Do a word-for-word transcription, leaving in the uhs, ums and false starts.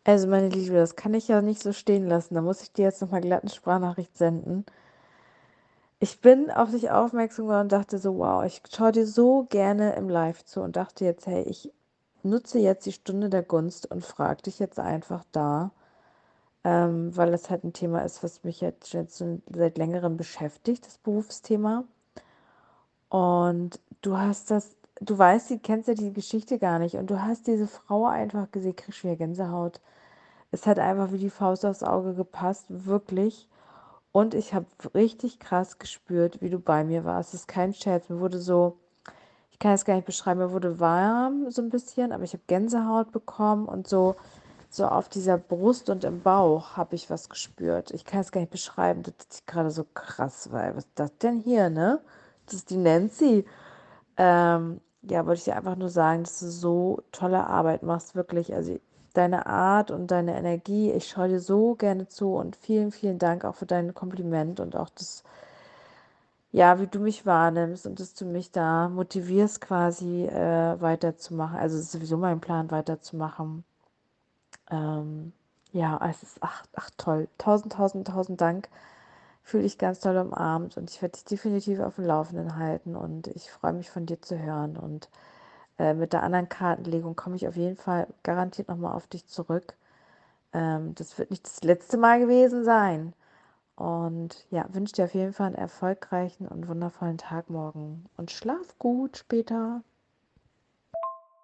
Also, meine Liebe, das kann ich ja nicht so stehen lassen. Da muss ich dir jetzt noch mal glatt 'ne Sprachnachricht senden. Ich bin auf dich aufmerksam geworden und dachte so: „Wow, ich schaue dir so gerne im Live zu“ und dachte jetzt: „Hey, ich nutze jetzt die Stunde der Gunst und frage dich jetzt einfach da“, ähm, weil das halt 'n Thema ist, was mich jetzt jetzt schon seit Längerem beschäftigt, das Berufsthema. Und du hast das du weißt du kennst ja die Geschichte gar nicht und du hast diese Frau einfach gesehen ich kriege schon wieder Gänsehaut. Es hat einfach wie die Faust aufs Auge gepasst, wirklich. Und ich habe richtig krass gespürt, wie du bei mir warst. Das ist kein Scherz. Mir wurde so ich kann das gar nicht beschreiben, mir wurde warm so 'n bisschen, aber ich habe Gänsehaut bekommen und so so auf dieser Brust und im Bauch habe ich was gespürt. Ich kann es gar nicht beschreiben, dass ich grade so krass war. Was ist das denn hier, ne? Das ist die Nancy. Ähm, ja, wollte ich dir einfach nur sagen, dass du so tolle Arbeit machst, wirklich. Also, deine Art und deine Energie, ich schaue dir so gerne zu und vielen, vielen Dank auch für dein Kompliment und auch das ja, wie du mich wahrnimmst und dass du mich da motivierst quasi, äh, weiterzumachen. Also, es ist sowieso mein Plan, weiterzumachen. Ähm, ja, es ist ach ach toll. Tausend, tausend, tausend Dank. Fühle dich ganz doll umarmt und ich werde dich definitiv aufm Laufenden halten und ich freue mich, von dir zu hören. Und, äh, mit der anderen Kartenlegung komme ich auf jeden Fall garantiert noch mal auf dich zurück. Ähm, das wird nicht das letzte Mal gewesen sein. Und ja, wünsche dir auf jeden Fall 'n erfolgreichen und wundervollen Tag morgen und schlaf gut später.